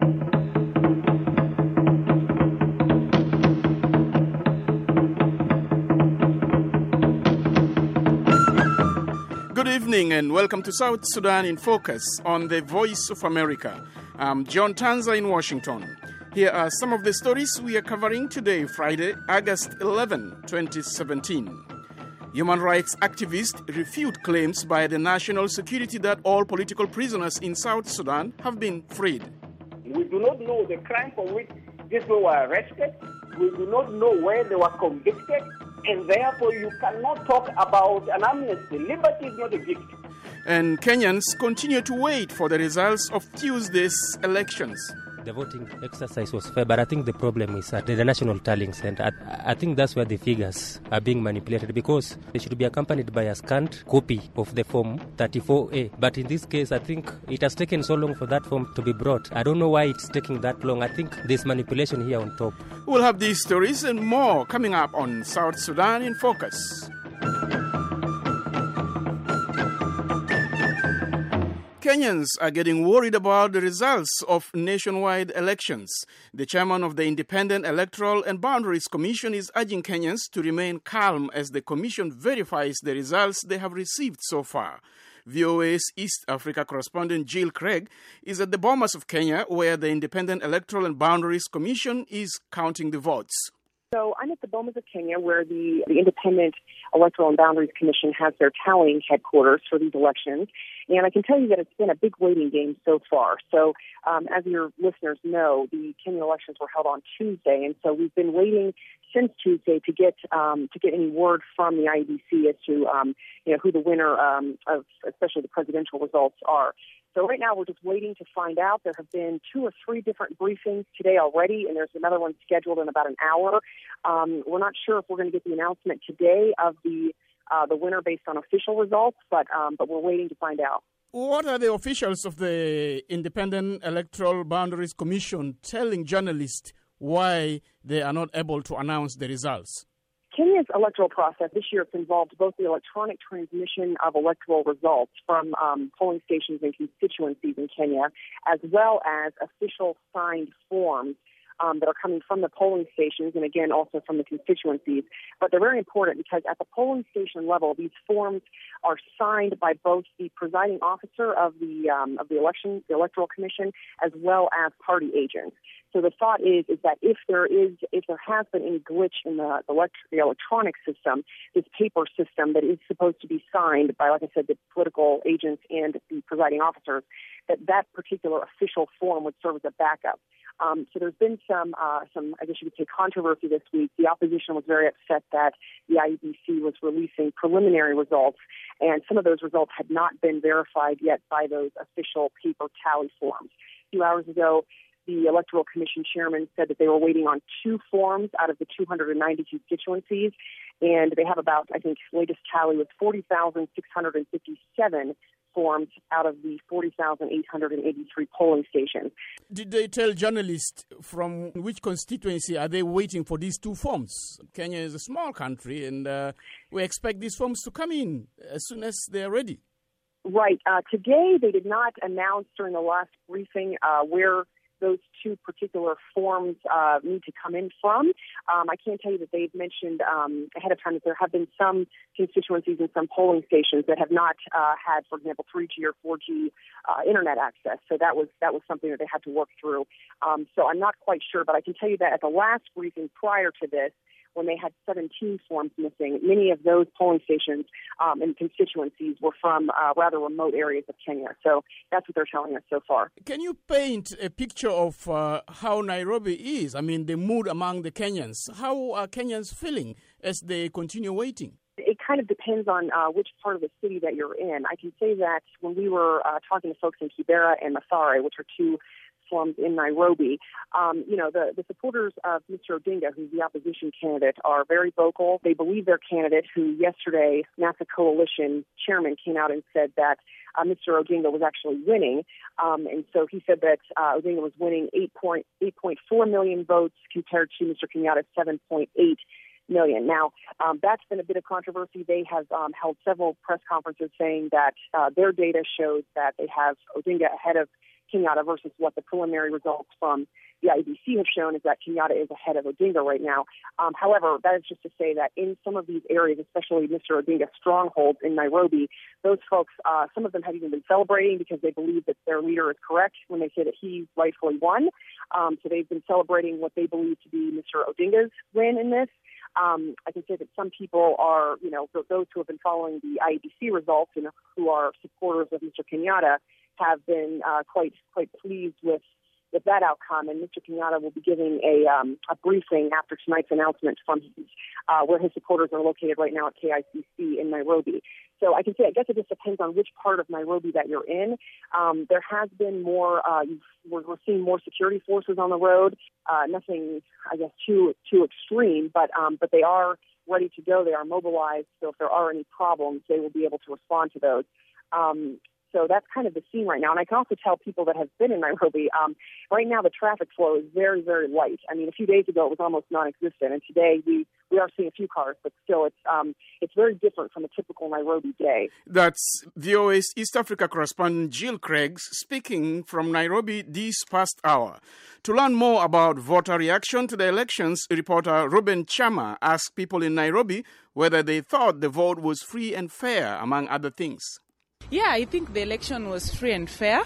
Good evening and welcome to South Sudan in Focus on the Voice of America. I'm John Tanza in Washington. Here are some of the stories we are covering today, Friday, August 11, 2017. Human rights activists refute claims by the national security that all political prisoners in South Sudan have been freed. We do not know the crime for which these people were arrested. We do not know where they were convicted. And therefore, you cannot talk about an amnesty. Liberty is not a gift. And Kenyans continue to wait for the results of Tuesday's elections. The voting exercise was fair, but I think the problem is at the national tallying center. I think that's where the figures are being manipulated, because they should be accompanied by a scanned copy of the form 34A. But in this case, I think it has taken so long for that form to be brought. I don't know why it's taking that long. I think there's manipulation here on top. We'll have these stories and more coming up on South Sudan in Focus. Kenyans are getting worried about the results of nationwide elections. The chairman of the Independent Electoral and Boundaries Commission is urging Kenyans to remain calm as the commission verifies the results they have received so far. VOA's East Africa correspondent Jill Craig is at the Bomas of Kenya, where the Independent Electoral and Boundaries Commission is counting the votes. So I'm at the Bomas of Kenya, where the Independent Electoral and Boundaries Commission has their tallying headquarters for these elections. And I can tell you that it's been a big waiting game so far. So as your listeners know, the Kenya elections were held on Tuesday, and so we've been waiting since Tuesday to get any word from the IEBC as to who the winner of especially the presidential results are. So right now we're just waiting to find out. There have been 2 or 3 different briefings today already, and there's another one scheduled in about an hour. We're not sure if we're going to get the announcement today of the winner based on official results, but we're waiting to find out. What are the officials of the Independent Electoral Boundaries Commission telling journalists why they are not able to announce the results? Kenya's electoral process this year has involved both the electronic transmission of electoral results from polling stations and constituencies in Kenya, as well as official signed forms that are coming from the polling stations and, again, also from the constituencies. But they're very important because at the polling station level, these forms are signed by both the presiding officer of the Electoral Commission, as well as party agents. So the thought is that if there has been any glitch in the electronic system, this paper system that is supposed to be signed by, like I said, the political agents and the presiding officers, that particular official form would serve as a backup. So there's been some, I guess you could say, controversy this week. The opposition was very upset that the IEBC was releasing preliminary results, and some of those results had not been verified yet by those official paper tally forms. A few hours ago, the Electoral Commission chairman said that they were waiting on 2 forms out of the 290 constituencies, and they have about, I think, latest tally was 40,657 forms out of the 40,883 polling stations. Did they tell journalists from which constituency are they waiting for these 2 forms? Kenya is a small country, and we expect these forms to come in as soon as they're ready. Right. Today, they did not announce during the last briefing where those 2 particular forms need to come in from. I can tell you that they've mentioned ahead of time that there have been some constituencies and some polling stations that have not had, for example, 3G or 4G internet access. So that was something that they had to work through. So I'm not quite sure, but I can tell you that at the last briefing prior to this, when they had 17 forms missing, many of those polling stations and constituencies were from rather remote areas of Kenya. So that's what they're telling us so far. Can you paint a picture of how Nairobi is? I mean, the mood among the Kenyans. How are Kenyans feeling as they continue waiting? It kind of depends on which part of the city that you're in. I can say that when we were talking to folks in Kibera and Mathare, which are 2 slums in Nairobi, the supporters of Mr. Odinga, who's the opposition candidate, are very vocal. They believe their candidate, who yesterday, NASA Coalition chairman, came out and said that Mr. Odinga was actually winning. And so he said that Odinga was winning 8.4 million votes compared to Mr. Kenyatta's 7.8 million. Now, that's been a bit of controversy. They have held several press conferences saying that their data shows that they have Odinga ahead of Kenyatta versus what the preliminary results from the IEBC have shown is that Kenyatta is ahead of Odinga right now. However, that is just to say that in some of these areas, especially Mr. Odinga's strongholds in Nairobi, those folks, some of them have even been celebrating because they believe that their leader is correct when they say that he rightfully won. So they've been celebrating what they believe to be Mr. Odinga's win in this. I can say that some people are, those who have been following the IEBC results and who are supporters of Mr. Kenyatta have been quite pleased with that outcome. And Mr. Kenyatta will be giving a briefing after tonight's announcement from where his supporters are located right now at KICC in Nairobi. So I can say, I guess it just depends on which part of Nairobi that you're in. There has been more, we're seeing more security forces on the road. Nothing, I guess, too extreme, but they are ready to go. They are mobilized. So if there are any problems, they will be able to respond to those. So that's kind of the scene right now. And I can also tell people that have been in Nairobi, right now the traffic flow is very, very light. I mean, a few days ago it was almost non-existent, and today we are seeing a few cars, but still it's very different from a typical Nairobi day. That's VOA's East Africa correspondent Jill Craig speaking from Nairobi this past hour. To learn more about voter reaction to the elections, reporter Ruben Chama asked people in Nairobi whether they thought the vote was free and fair, among other things. Yeah, I think the election was free and fair.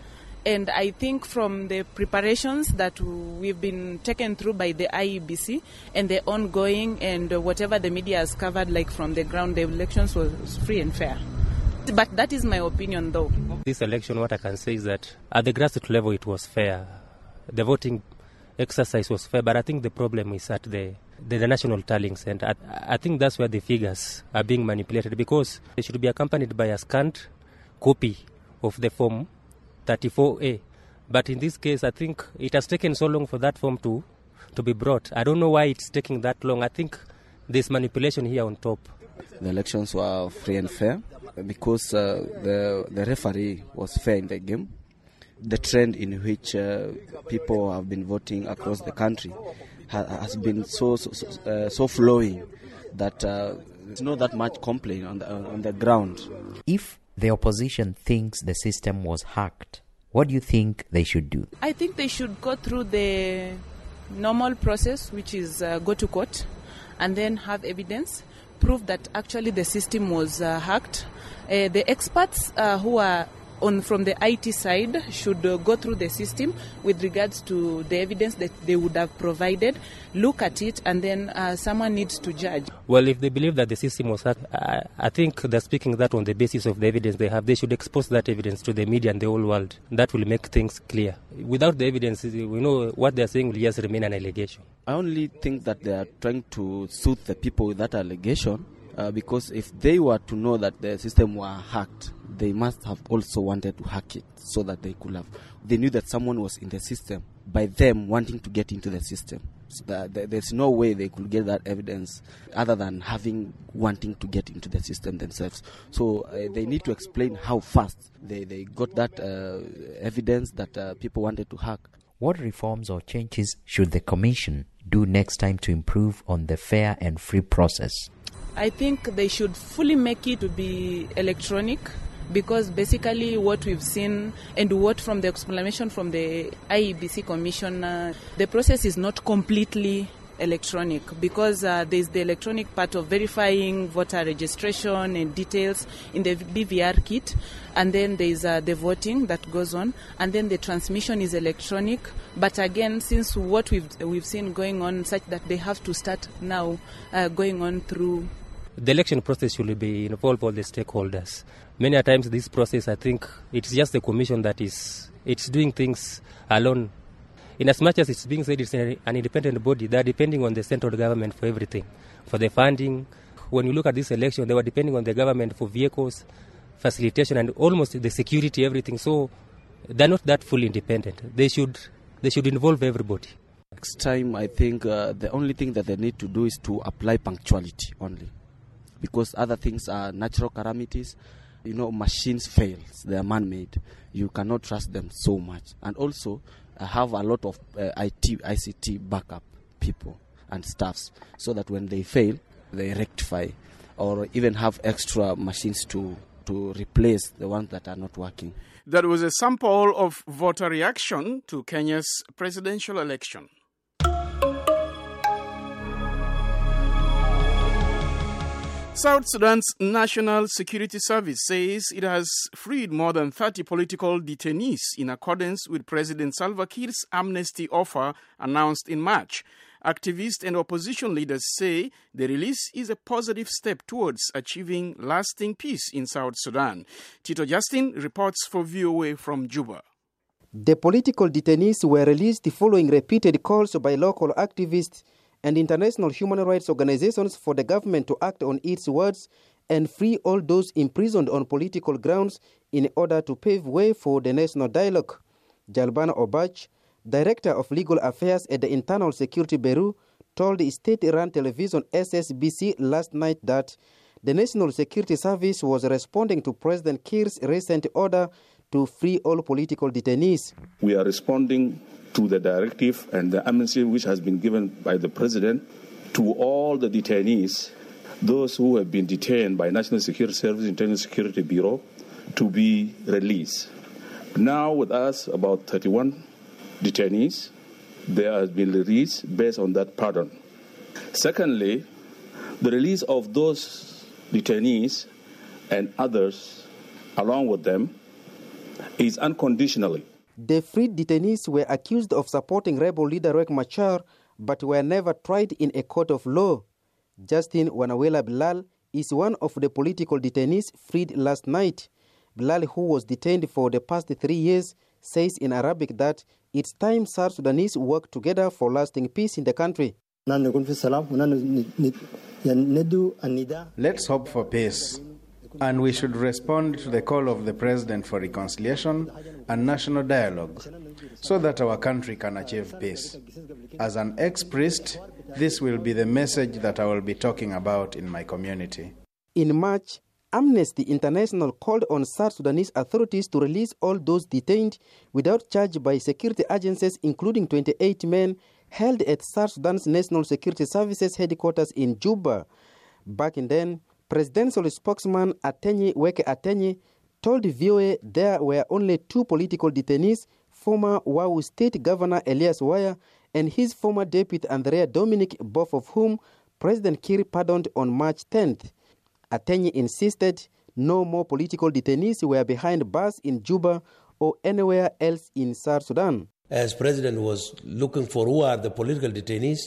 And I think from the preparations that we've been taken through by the IEBC and the ongoing and whatever the media has covered, like from the ground, the elections was free and fair. But that is my opinion, though. This election, what I can say is that at the grassroots level, it was fair. The voting exercise was fair, but I think the problem is at the national tallying center. I think that's where the figures are being manipulated, because they should be accompanied by a scanned copy of the form 34A. But in this case, I think it has taken so long for that form to be brought. I don't know why it's taking that long. I think there's manipulation here on top. The elections were free and fair because the referee was fair in the game. The trend in which people have been voting across the country has been so flowing that there's not that much complaint on the ground. If the opposition thinks the system was hacked, what do you think they should do? I think they should go through the normal process, which is go to court and then have evidence, prove that actually the system was hacked. The experts who are from the IT side should go through the system with regards to the evidence that they would have provided, look at it, and then someone needs to judge. Well, if they believe that the system was hacked, I think they're speaking that on the basis of the evidence they have. They should expose that evidence to the media and the whole world. That will make things clear. Without the evidence, we know what they're saying will just remain an allegation. I only think that they are trying to soothe the people with that allegation, because if they were to know that the system were hacked, they must have also wanted to hack it so that they knew that someone was in the system by them wanting to get into the system. So there's no way they could get that evidence other than wanting to get into the system themselves. So they need to explain how fast they got that evidence that people wanted to hack. What reforms or changes should the Commission do next time to improve on the fair and free process? I think they should fully make it to be electronic, because basically what we've seen and what from the explanation from the IEBC Commission, the process is not completely electronic, because there's the electronic part of verifying voter registration and details in the BVR kit, and then there's the voting that goes on, and then the transmission is electronic. But again, since what we've seen going on, such that they have to start now going on through. The election process should be involve all the stakeholders. Many times this process, I think, it's just the commission that it's doing things alone. In as much as it's being said it's an independent body, they're depending on the central government for everything, for the funding. When you look at this election, they were depending on the government for vehicles, facilitation, and almost the security, everything. So they're not that fully independent. They should involve everybody. Next time, I think the only thing that they need to do is to apply punctuality only, because other things are natural calamities. Machines fail. They are man-made. You cannot trust them so much. And also, have a lot of ICT backup people and staffs, so that when they fail, they rectify, or even have extra machines to to replace the ones that are not working. That was a sample of voter reaction to Kenya's presidential election. South Sudan's National Security Service says it has freed more than 30 political detainees in accordance with President Salva Kiir's amnesty offer announced in March. Activists and opposition leaders say the release is a positive step towards achieving lasting peace in South Sudan. Tito Justin reports for VOA from Juba. The political detainees were released following repeated calls by local activists and international human rights organizations for the government to act on its words and free all those imprisoned on political grounds in order to pave way for the national dialogue. Jalbana Obach, Director of Legal Affairs at the Internal Security Bureau, told state-run television SSBC last night that the National Security Service was responding to President Kiir's recent order to free all political detainees. We are responding to the directive and the amnesty which has been given by the President to all the detainees, those who have been detained by National Security Service, Internal Security Bureau, to be released. Now with us, about 31 detainees, they have been released based on that pardon. Secondly, the release of those detainees and others along with them is unconditionally. The freed detainees were accused of supporting rebel leader Riek Machar, but were never tried in a court of law. Justin Wanawela Bilal is one of the political detainees freed last night. Bilal, who was detained for the past 3 years, says in Arabic that it's time South Sudanese work together for lasting peace in the country. Let's hope for peace. And we should respond to the call of the President for reconciliation and national dialogue so that our country can achieve peace. As an ex-priest, this will be the message that I will be talking about in my community. In March, Amnesty International called on South Sudanese authorities to release all those detained without charge by security agencies, including 28 men held at South Sudan's National Security Services headquarters in Juba. Back in then, presidential spokesman Atenyi Weke Atenyi told VOA there were only 2 political detainees, former Wau State Governor Elias Waya and his former deputy Andrea Dominic, both of whom President Kiir pardoned on March 10th. Atenyi insisted no more political detainees were behind bars in Juba or anywhere else in South Sudan. As President was looking for who are the political detainees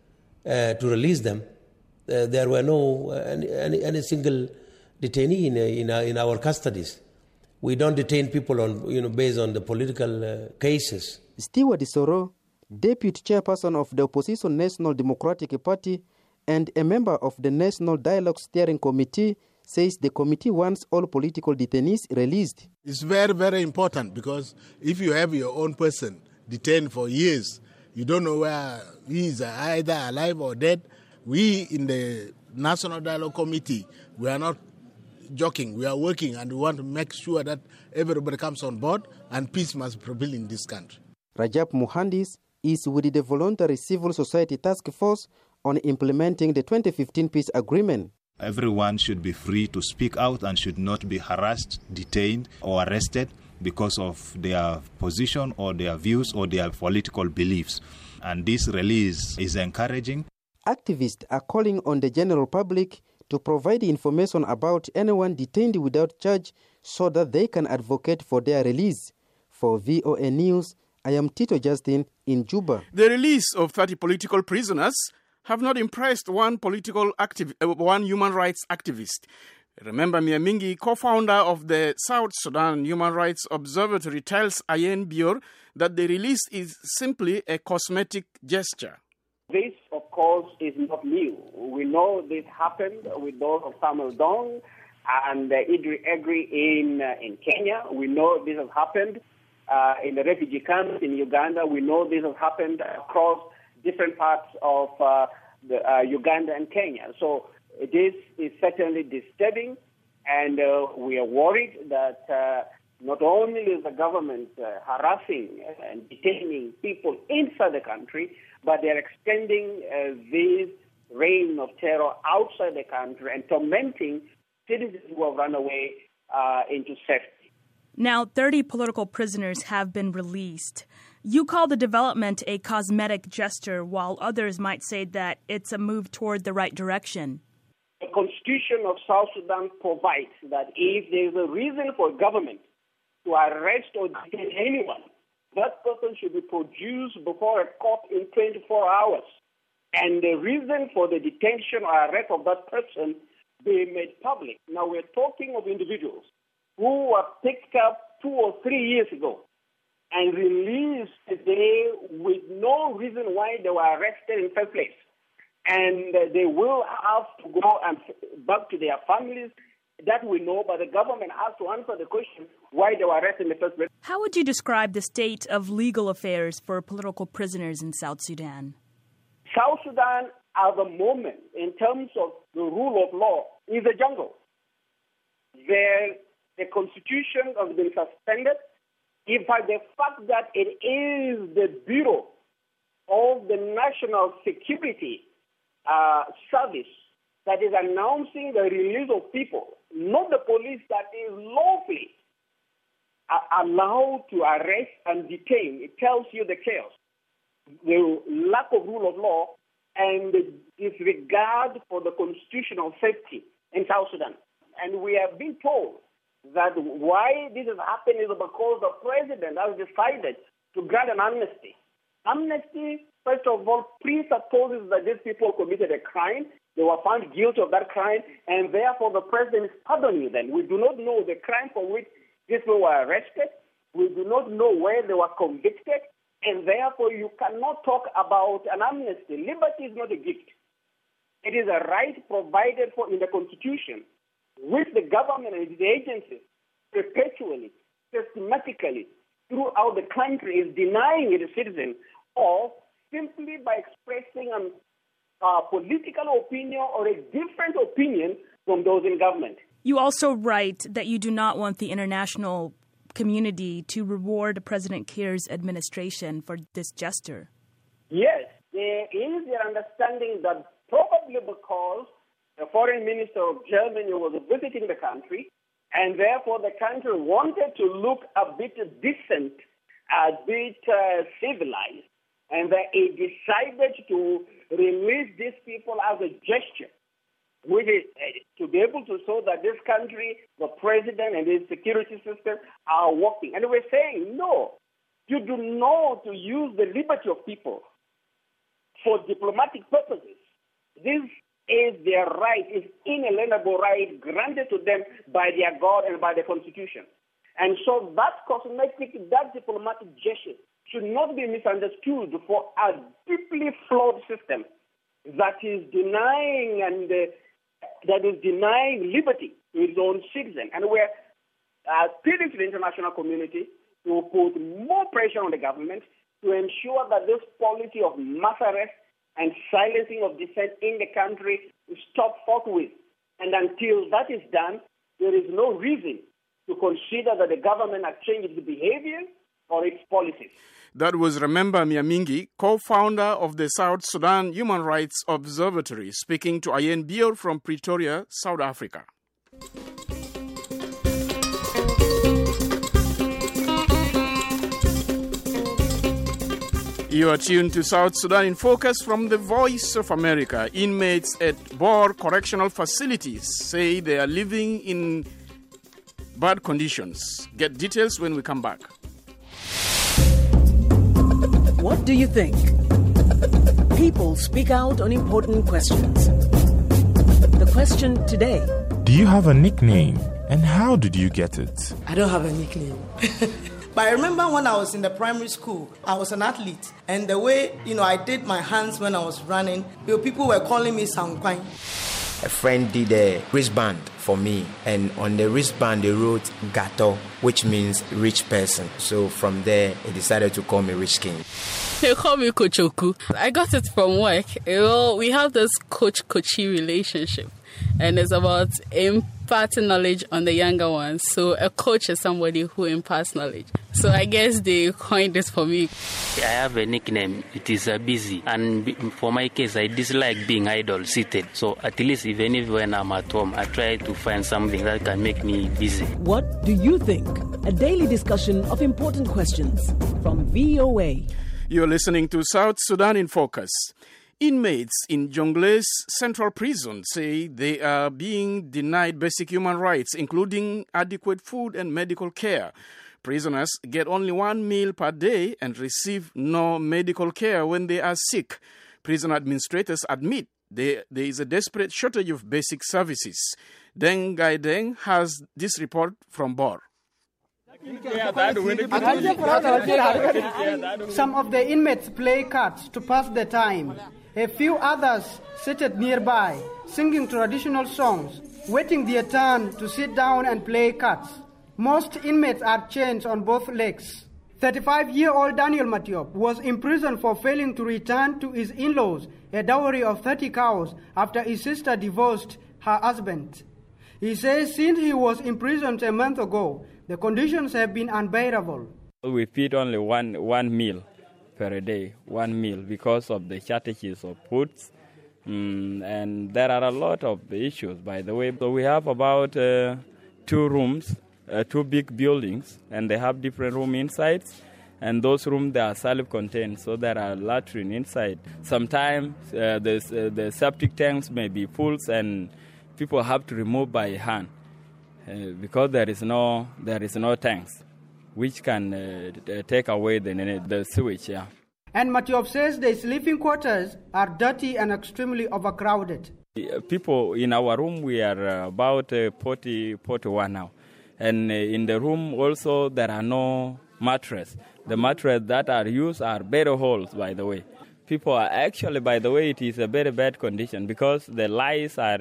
to release them, there were no any single detainee in our custodies. We don't detain people on based on the political cases. Stewart Soro, deputy chairperson of the opposition National Democratic Party and a member of the National Dialogue Steering Committee, says the committee wants all political detainees released. It's very, very important because if you have your own person detained for years, you don't know where he is either alive or dead. We in the National Dialogue Committee, we are not joking. We are working and we want to make sure that everybody comes on board and peace must prevail in this country. Rajab Muhandis is with the Voluntary Civil Society Task Force on implementing the 2015 peace agreement. Everyone should be free to speak out and should not be harassed, detained or arrested because of their position or their views or their political beliefs. And this release is encouraging. Activists are calling on the general public to provide information about anyone detained without charge so that they can advocate for their release. For VOA News, I am Tito Justin in Juba. The release of 30 political prisoners have not impressed one human rights activist. Remember, Mia Mingi, co-founder of the South Sudan Human Rights Observatory, tells Ayen Bior that the release is simply a cosmetic gesture. This, of course, is not new. We know this happened with those of Samuel Dong and Idri Egri in Kenya. We know this has happened in the refugee camps in Uganda. We know this has happened across different parts of Uganda and Kenya. So this is certainly disturbing, and we are worried that not only is the government harassing and detaining people inside the country, but they are extending this reign of terror outside the country and tormenting citizens who have run away into safety. Now, 30 political prisoners have been released. You call the development a cosmetic gesture, while others might say that it's a move toward the right direction. The Constitution of South Sudan provides that if there is a reason for government to arrest or detain anyone, that person should be produced before a court in 24 hours. And the reason for the detention or arrest of that person be made public. Now, we're talking of individuals who were picked up 2 or 3 years ago and released today with no reason why they were arrested in the first place. And they will have to go and back to their families. That we know, but the government has to answer the question why they were arrested in the first place. How would you describe the state of legal affairs for political prisoners in South Sudan? South Sudan, at the moment, in terms of the rule of law, is a jungle. The constitution has been suspended. In fact, the fact that it is the Bureau of the National Security Service that is announcing the release of people, not the police that is lawfully allowed to arrest and detain. It tells you the chaos, the lack of rule of law, and the disregard for the constitutional safety in South Sudan. And we have been told that why this has happened is because the president has decided to grant an amnesty. Amnesty, first of all, presupposes that these people committed a crime. They were found guilty of that crime, and therefore the president is pardoning them. We do not know the crime for which these people were arrested. We do not know where they were convicted, and therefore you cannot talk about an amnesty. Liberty is not a gift. It is a right provided for in the Constitution, which the government and its agencies perpetually, systematically, throughout the country is denying its citizens, or simply by expressing a political opinion or a different opinion from those in government. You also write that you do not want the international community to reward President Kiir's administration for this gesture. Yes, there is an understanding that probably because the foreign minister of Germany was visiting the country, and therefore the country wanted to look a bit decent, a bit civilized, and that it decided to release these people as a gesture, which is to be able to show that this country, the president and his security system are working. And we're saying, no, you do not use the liberty of people for diplomatic purposes. This is their right, is inalienable right granted to them by their God and by the Constitution. And so that cosmetic, that diplomatic gesture should not be misunderstood for a deeply flawed system that is denying liberty to its own citizens. And we're appealing to the international community to put more pressure on the government to ensure that this policy of mass arrest and silencing of dissent in the country stop forthwith. And until that is done, there is no reason to consider that the government has changed its behavior or its policies. That was Remember Miamingi, co-founder of the South Sudan Human Rights Observatory, speaking to Ayen Bior from Pretoria, South Africa. You are tuned to South Sudan in Focus from the Voice of America. Inmates at Bor Correctional Facilities say they are living in bad conditions. Get details when we come back. What do you think? People speak out on important questions. The question today. Do you have a nickname? And how did you get it? I don't have a nickname. But I remember when I was in the primary school, I was an athlete. And the way, I did my hands when I was running, people were calling me Sankwang. A friend did a wristband for me. And on the wristband, they wrote Gato, which means rich person. So from there, they decided to call me Rich King. They call me Kochoku. I got it from work. We have this coach-coachee relationship. And it's about imparting knowledge on the younger ones. So a coach is somebody who imparts knowledge. So I guess they coined this for me. I have a nickname. It is busy. And for my case, I dislike being idle, seated. So at least even if when I'm at home, I try to find something that can make me busy. What do you think? A daily discussion of important questions from VOA. You're listening to South Sudan in Focus. Inmates in Jongle's Central Prison say they are being denied basic human rights, including adequate food and medical care. Prisoners get only 1 meal per day and receive no medical care when they are sick. Prison administrators admit there is a desperate shortage of basic services. Deng Gai Deng has this report from Bor. Some of the inmates play cards to pass the time. A few others seated nearby, singing traditional songs, waiting their turn to sit down and play cards. Most inmates are chained on both legs. 35-year-old Daniel Matiop was imprisoned for failing to return to his in-laws a dowry of 30 cows after his sister divorced her husband. He says since he was imprisoned a month ago, the conditions have been unbearable. We feed only one meal per day, 1 meal, because of the shortages of foods. And there are a lot of issues, by the way. So we have about 2 rooms, 2 big buildings, and they have different rooms inside. And those rooms, they are self-contained, so there are latrines inside. Sometimes the septic tanks may be full, and people have to remove by hand because there is no tanks which can take away the sewage. Yeah. And Matiop says the sleeping quarters are dirty and extremely overcrowded. People in our room, we are about 41 now. And in the room also, there are no mattress. The mattress that are used are bed holes, by the way. People are actually, by the way, it is a very bad condition because the lice are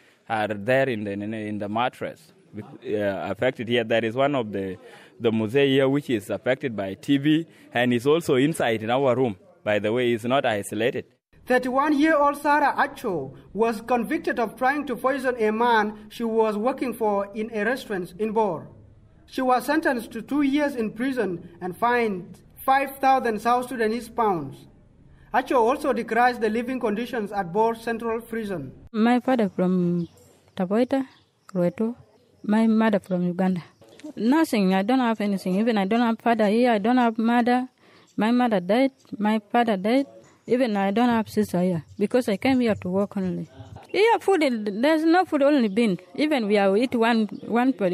there in the mattress. Affected here. There is one of the museum here which is affected by TB and is also inside in our room. By the way, it's not isolated. 31-year-old Sarah Acho was convicted of trying to poison a man she was working for in a restaurant in Bor. She was sentenced to 2 years in prison and fined 5,000 South Sudanese pounds. Acho also decries the living conditions at Bor Central Prison. My father from Taboita, Rueto. My mother from Uganda. Nothing, I don't have anything. Even I don't have father here, I don't have mother. My mother died, my father died. Even I don't have sister here because I came here to work only. Here food, there's no food, only bean. Even we are eat one per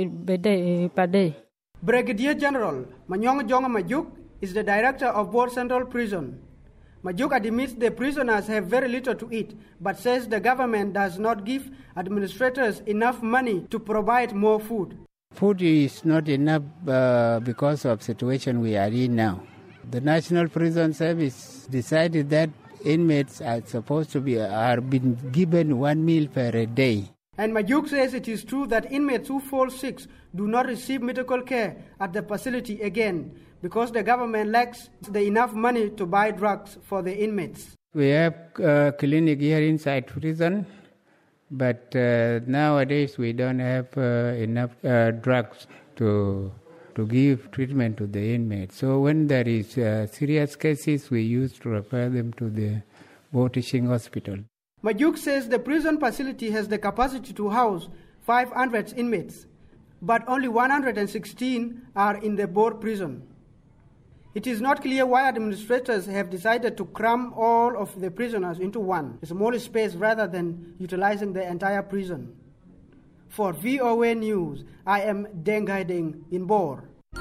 day. Brigadier General Manyong Jonga Majuk is the director of Bor Central Prison. Majuk admits the prisoners have very little to eat, but says the government does not give administrators enough money to provide more food. Food is not enough because of the situation we are in now. The National Prison Service decided that inmates are supposed to been given 1 meal per day. And Majuk says it is true that inmates who fall sick do not receive medical care at the facility again because the government lacks enough money to buy drugs for the inmates. We have a clinic here inside prison, but nowadays we don't have enough drugs to give treatment to the inmates. So when there is serious cases, we used to refer them to the Bor Teaching Hospital. Majuk says the prison facility has the capacity to house 500 inmates, but only 116 are in the Bor prison. It is not clear why administrators have decided to cram all of the prisoners into one small space rather than utilizing the entire prison. For VOA News, I am Deng Gai Deng in Bor.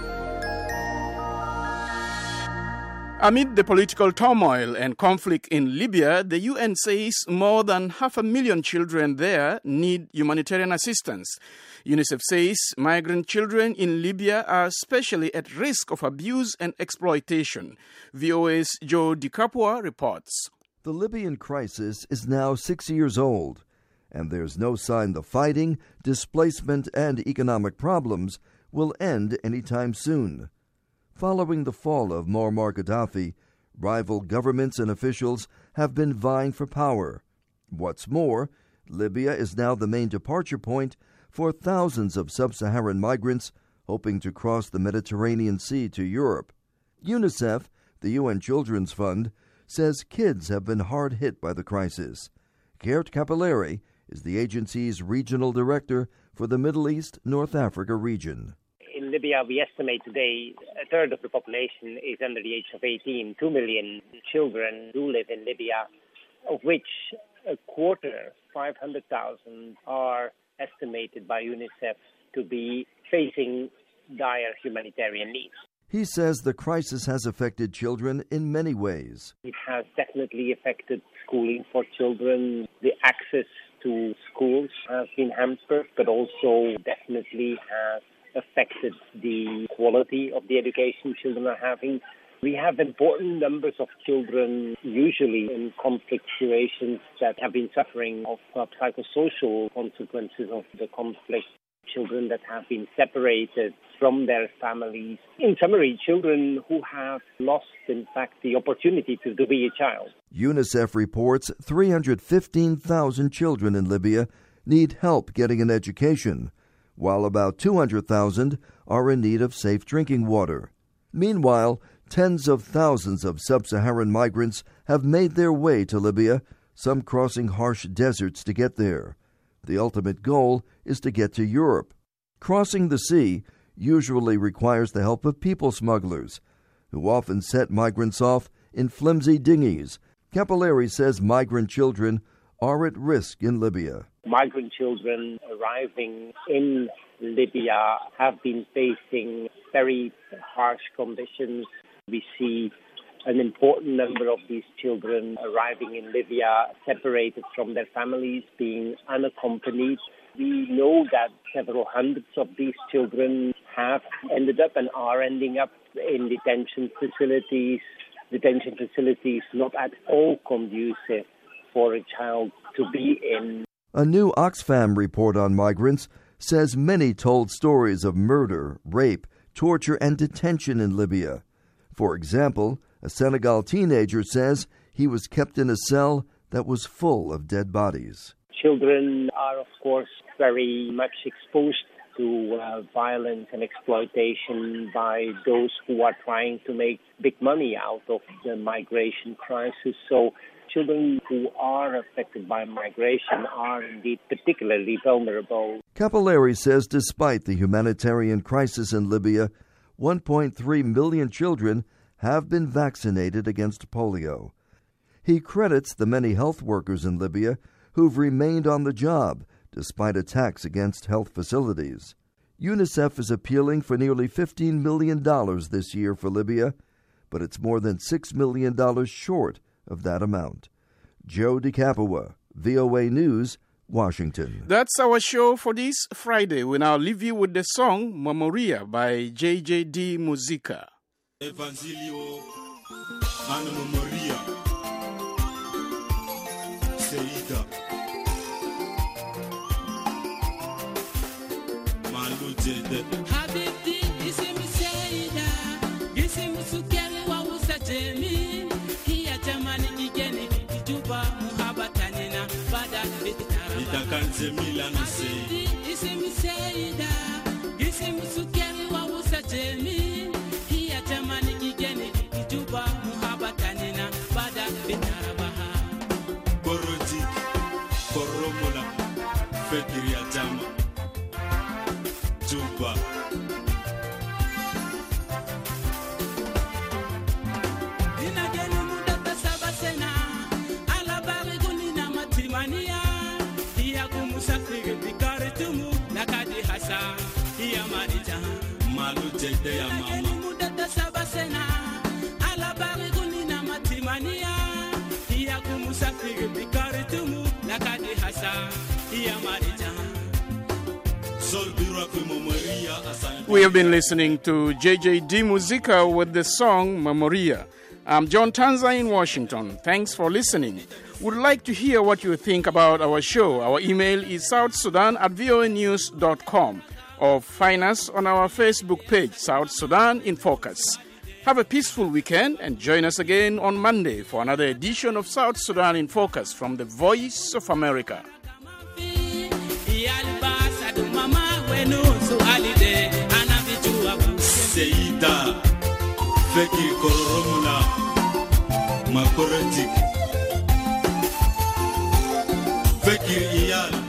Amid the political turmoil and conflict in Libya, the UN says more than 500,000 children there need humanitarian assistance. UNICEF says migrant children in Libya are especially at risk of abuse and exploitation. VOA's Joe DiCapua reports. The Libyan crisis is now 6 years old, and there's no sign the fighting, displacement, and economic problems will end anytime soon. Following the fall of Muammar Gaddafi, rival governments and officials have been vying for power. What's more, Libya is now the main departure point for thousands of sub-Saharan migrants hoping to cross the Mediterranean Sea to Europe. UNICEF, the UN Children's Fund, says kids have been hard hit by the crisis. Gert Capilleri is the agency's regional director for the Middle East North Africa region. In Libya, we estimate today a third of the population is under the age of 18. 2 million children do live in Libya, of which a quarter, 500,000, are estimated by UNICEF to be facing dire humanitarian needs. He says the crisis has affected children in many ways. It has definitely affected schooling for children. The access to schools has been hampered, but also definitely has affected the quality of the education children are having. We have important numbers of children, usually in conflict situations, that have been suffering of psychosocial consequences of the conflict. Children that have been separated from their families. In summary, children who have lost, in fact, the opportunity to be a child. UNICEF reports 315,000 children in Libya need help getting an education, while about 200,000 are in need of safe drinking water. Meanwhile, tens of thousands of sub-Saharan migrants have made their way to Libya, some crossing harsh deserts to get there. The ultimate goal is to get to Europe. Crossing the sea usually requires the help of people smugglers, who often set migrants off in flimsy dinghies. Capilleri says migrant children are at risk in Libya. Migrant children arriving in Libya have been facing very harsh conditions. We see an important number of these children arriving in Libya separated from their families, being unaccompanied. We know that several hundreds of these children have ended up and are ending up in detention facilities not at all conducive for a child to be in. A new Oxfam report on migrants says many told stories of murder, rape, torture, and detention in Libya. For example, a Senegal teenager says he was kept in a cell that was full of dead bodies. Children are, of course, very much exposed to violence and exploitation by those who are trying to make big money out of the migration crisis. So children who are affected by migration are indeed particularly vulnerable. Capilleri says despite the humanitarian crisis in Libya, 1.3 million children have been vaccinated against polio. He credits the many health workers in Libya who've remained on the job despite attacks against health facilities. UNICEF is appealing for nearly $15 million this year for Libya, but it's more than $6 million short of that amount. Joe DeCapua, VOA News, Washington. That's our show for this Friday. We now leave you with the song Memoria by JJD Musica. Evangelio Ana Memoria Seida Malu Jede Habibti isimi Seida Isimu sukeri wa usajemi Hiya jamani nigeni Juba muhabatanina Bada bitaraba Itakanze Milano Seida Habibti isimi Seida Isimu sukeri wa usajemi Fekiria Jama Juba Inageni mudata sabasena Alabari gunina matimania Hiya kumusafiri bikari tumu Nakadi hasa Hiya marija Malu jede ya mama Inageni mudata sabasena Alabari gunina matimania Hiya kumusafiri bikari tumu Nakadi hasa We have been listening to JJD Musica with the song Memoria. I'm John Tanza in Washington. Thanks for listening. Would like to hear what you think about our show. Our email is southsudan@voanews.com or find us on our Facebook page, South Sudan in Focus. Have a peaceful weekend and join us again on Monday for another edition of South Sudan in Focus from the Voice of America. Mama, when no so holiday, and Seida Fekir Koromuna Makorotik Fekir Iyal